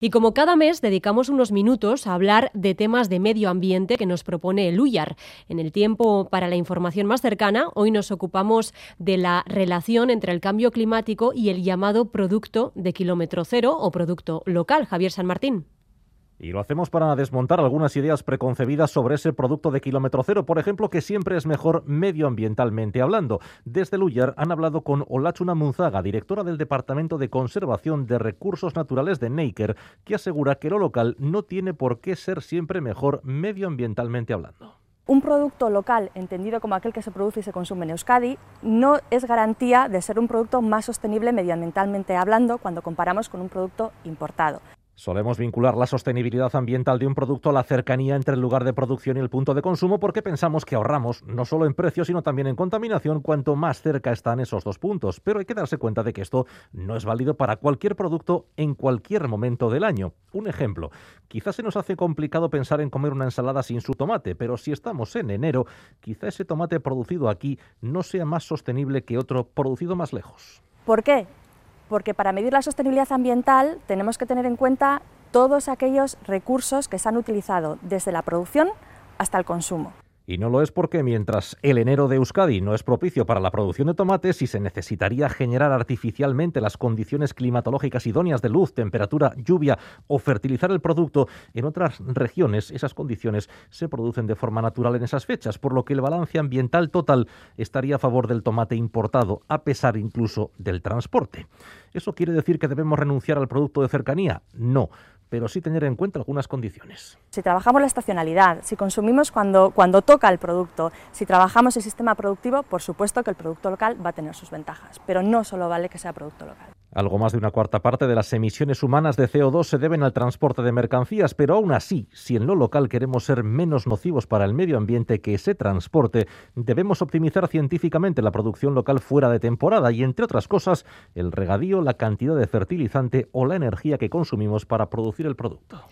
Y como cada mes dedicamos unos minutos a hablar de temas de medio ambiente que nos propone el UIAR. En el tiempo para la información más cercana, hoy nos ocupamos de la relación entre el cambio climático y el llamado producto de kilómetro cero o producto local. Javier San Martín. Y lo hacemos para desmontar algunas ideas preconcebidas sobre ese producto de kilómetro cero, por ejemplo, que siempre es mejor medioambientalmente hablando. Desde el UIAR han hablado con Olachuna Munzaga, directora del Departamento de Conservación de Recursos Naturales de Neiker, que asegura que lo local no tiene por qué ser siempre mejor medioambientalmente hablando. Un producto local, entendido como aquel que se produce y se consume en Euskadi, no es garantía de ser un producto más sostenible medioambientalmente hablando cuando comparamos con un producto importado. Solemos vincular la sostenibilidad ambiental de un producto a la cercanía entre el lugar de producción y el punto de consumo porque pensamos que ahorramos no solo en precio sino también en contaminación cuanto más cerca están esos dos puntos. Pero hay que darse cuenta de que esto no es válido para cualquier producto en cualquier momento del año. Un ejemplo, quizás se nos hace complicado pensar en comer una ensalada sin su tomate, pero si estamos en enero, quizá ese tomate producido aquí no sea más sostenible que otro producido más lejos. ¿Por qué? Porque para medir la sostenibilidad ambiental tenemos que tener en cuenta todos aquellos recursos que se han utilizado desde la producción hasta el consumo. Y no lo es porque mientras el enero de Euskadi no es propicio para la producción de tomates y se necesitaría generar artificialmente las condiciones climatológicas idóneas de luz, temperatura, lluvia o fertilizar el producto, en otras regiones esas condiciones se producen de forma natural en esas fechas, por lo que el balance ambiental total estaría a favor del tomate importado, a pesar incluso del transporte. ¿Eso quiere decir que debemos renunciar al producto de cercanía? No, pero sí tener en cuenta algunas condiciones. Si trabajamos la estacionalidad, si consumimos cuando toca el producto, si trabajamos el sistema productivo, por supuesto que el producto local va a tener sus ventajas, pero no solo vale que sea producto local. Algo más de una cuarta parte de las emisiones humanas de CO2 se deben al transporte de mercancías, pero aún así, si en lo local queremos ser menos nocivos para el medio ambiente que ese transporte, debemos optimizar científicamente la producción local fuera de temporada y, entre otras cosas, el regadío, la cantidad de fertilizante o la energía que consumimos para producir el producto.